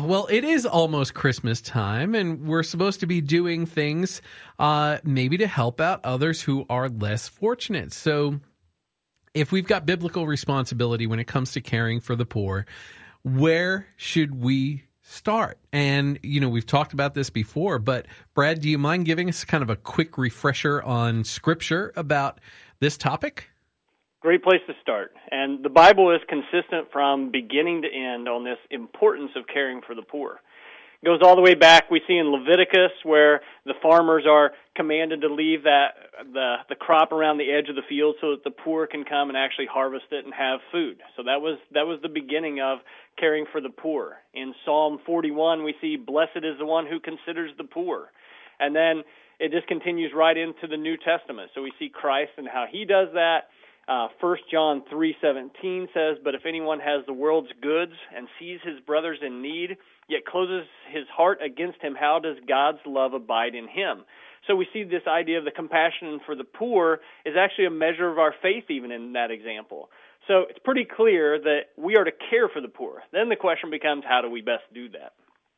well, it is almost Christmas time, and we're supposed to be doing things maybe to help out others who are less fortunate. So if we've got biblical responsibility when it comes to caring for the poor, where should we start? And, we've talked about this before, but Brad, do you mind giving us kind of a quick refresher on Scripture about this topic? Great place to start. And the Bible is consistent from beginning to end on this importance of caring for the poor. It goes all the way back. We see in Leviticus where the farmers are commanded to leave the crop around the edge of the field so that the poor can come and actually harvest it and have food. So that was the beginning of caring for the poor. In Psalm 41, we see, "Blessed is the one who considers the poor." And then it just continues right into the New Testament. So we see Christ and how he does that. 1 John 3:17 says, "But if anyone has the world's goods and sees his brothers in need, yet closes his heart against him, how does God's love abide in him?" So we see this idea of the compassion for the poor is actually a measure of our faith even in that example. So it's pretty clear that we are to care for the poor. Then the question becomes, how do we best do that?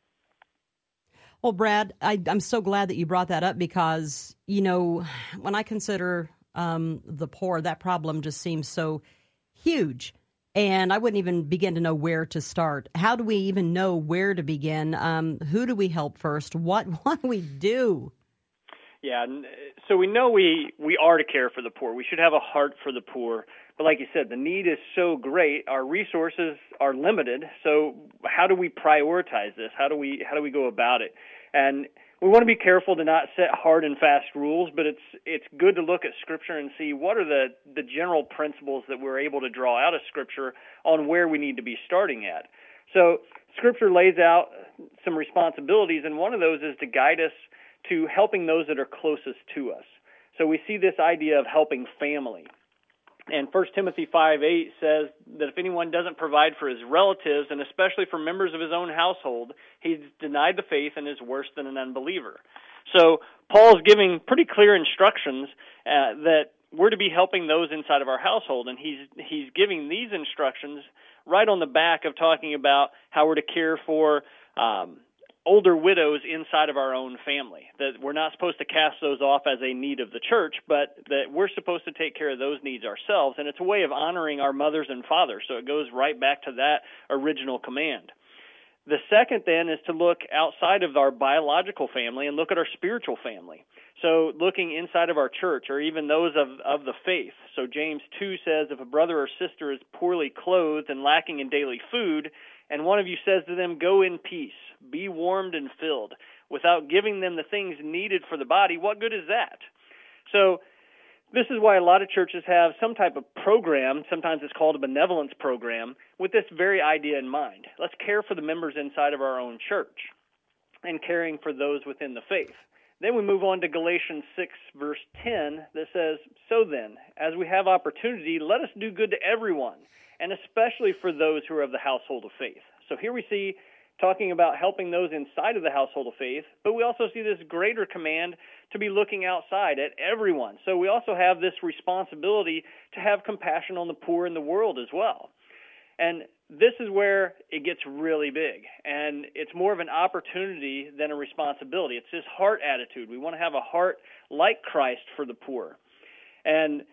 Well, Brad, I'm so glad that you brought that up because, when I consider the poor, that problem just seems so huge. And I wouldn't even begin to know where to start. How do we even know where to begin? Who do we help first? What do we do? Yeah, so we know we are to care for the poor. We should have a heart for the poor. But like you said, the need is so great. Our resources are limited. So how do we prioritize this? How do we go about it? And we want to be careful to not set hard and fast rules, but it's good to look at Scripture and see what are the general principles that we're able to draw out of Scripture on where we need to be starting at. So Scripture lays out some responsibilities, and one of those is to guide us to helping those that are closest to us. So we see this idea of helping family. And 1 Timothy 5:8 says that if anyone doesn't provide for his relatives, and especially for members of his own household, he's denied the faith and is worse than an unbeliever. So Paul's giving pretty clear instructions that we're to be helping those inside of our household, and he's giving these instructions right on the back of talking about how we're to care for older widows inside of our own family, that we're not supposed to cast those off as a need of the church, but that we're supposed to take care of those needs ourselves, and it's a way of honoring our mothers and fathers, so it goes right back to that original command. The second, then, is to look outside of our biological family and look at our spiritual family. So looking inside of our church or even those of the faith. So James 2 says, if a brother or sister is poorly clothed and lacking in daily food, and one of you says to them, go in peace, be warmed and filled, without giving them the things needed for the body, what good is that? So this is why a lot of churches have some type of program, sometimes it's called a benevolence program, with this very idea in mind. Let's care for the members inside of our own church and caring for those within the faith. Then we move on to Galatians 6, verse 10, that says, so then, as we have opportunity, let us do good to everyone, and especially for those who are of the household of faith. So here we see talking about helping those inside of the household of faith, but we also see this greater command to be looking outside at everyone. So we also have this responsibility to have compassion on the poor in the world as well. And this is where it gets really big, and it's more of an opportunity than a responsibility. It's this heart attitude. We want to have a heart like Christ for the poor. And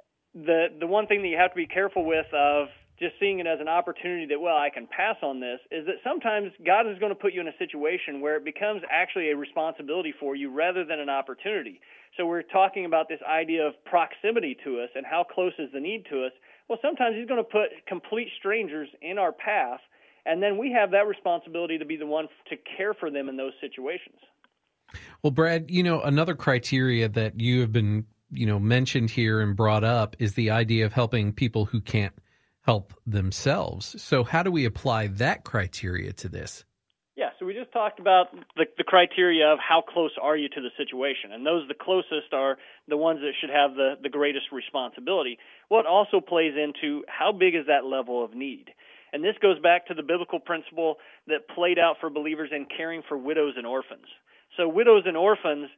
the one thing that you have to be careful with of just seeing it as an opportunity that, well, I can pass on this, is that sometimes God is going to put you in a situation where it becomes actually a responsibility for you rather than an opportunity. So we're talking about this idea of proximity to us and how close is the need to us. Well, sometimes he's going to put complete strangers in our path, and then we have that responsibility to be the one to care for them in those situations. Well, Brad, another criteria that you have been, mentioned here and brought up is the idea of helping people who can't help themselves. So how do we apply that criteria to this? Yeah, so we just talked about the criteria of how close are you to the situation, and those the closest are the ones that should have the greatest responsibility. What also plays into how big is that level of need? And this goes back to the biblical principle that played out for believers in caring for widows and orphans. So widows and orphans,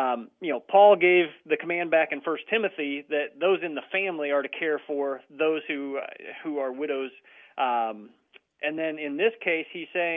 Paul gave the command back in 1 Timothy that those in the family are to care for those who are widows. And then in this case, he's saying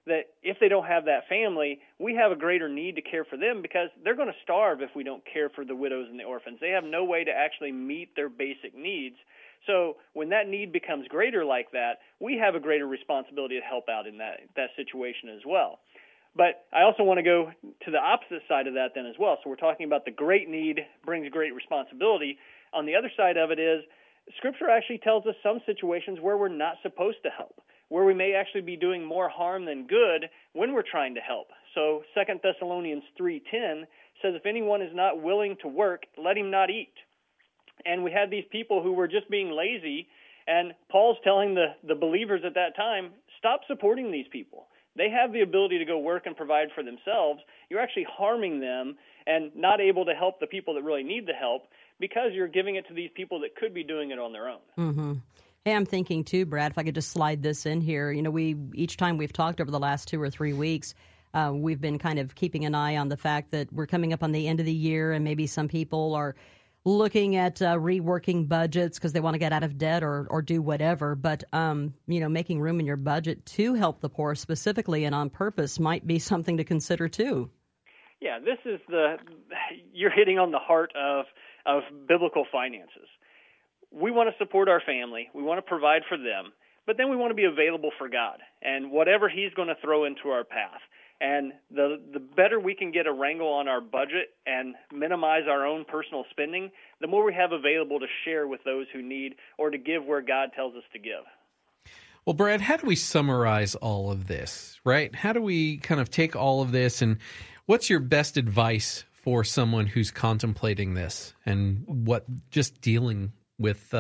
that if they don't have that family, we have a greater need to care for them because they're going to starve if we don't care for the widows and the orphans. They have no way to actually meet their basic needs. So when that need becomes greater like that, we have a greater responsibility to help out in that situation as well. But I also want to go to the opposite side of that then as well. So we're talking about the great need brings great responsibility. On the other side of it is Scripture actually tells us some situations where we're not supposed to help, where we may actually be doing more harm than good when we're trying to help. So 2 Thessalonians 3:10 says, if anyone is not willing to work, let him not eat. And we had these people who were just being lazy, and Paul's telling the believers at that time, stop supporting these people. They have the ability to go work and provide for themselves. You're actually harming them and not able to help the people that really need the help because you're giving it to these people that could be doing it on their own. Mm-hmm. Hey, I'm thinking too, Brad, if I could just slide this in here. You know, each time we've talked over the last 2 or 3 weeks, we've been kind of keeping an eye on the fact that we're coming up on the end of the year and maybe some people are looking at reworking budgets because they want to get out of debt or do whatever. But, making room in your budget to help the poor specifically and on purpose might be something to consider too. Yeah, this is you're hitting on the heart of biblical finances. We want to support our family. We want to provide for them. But then we want to be available for God and whatever He's going to throw into our path. And the better we can get a wrangle on our budget and minimize our own personal spending, the more we have available to share with those who need or to give where God tells us to give. Well, Brad, how do we summarize all of this, right? How do we kind of take all of this, and what's your best advice for someone who's contemplating this and just dealing with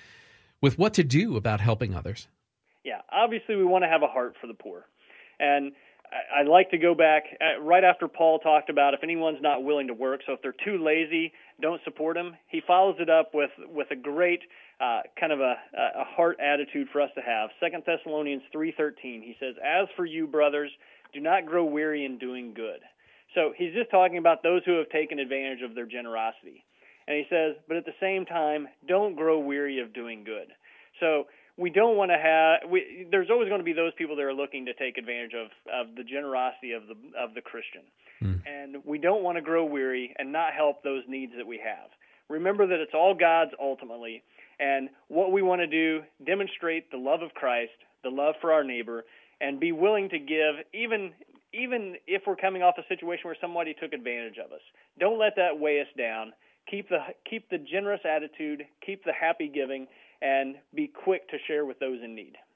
what to do about helping others? Yeah, obviously we want to have a heart for the poor. And I'd like to go back right after Paul talked about if anyone's not willing to work, so if they're too lazy, don't support them. He follows it up with a great kind of a heart attitude for us to have. 2 Thessalonians 3:13, he says, as for you, brothers, do not grow weary in doing good. So he's just talking about those who have taken advantage of their generosity. And he says, but at the same time, don't grow weary of doing good. So we don't want to there's always going to be those people that are looking to take advantage of the generosity of the Christian. And we don't want to grow weary and not help those needs that we have. Remember that it's all God's ultimately. And what we want to do, demonstrate the love of Christ, the love for our neighbor, and be willing to give even if we're coming off a situation where somebody took advantage of us. Don't let that weigh us down. Keep the generous attitude, keep the happy giving, and be quick to share with those in need.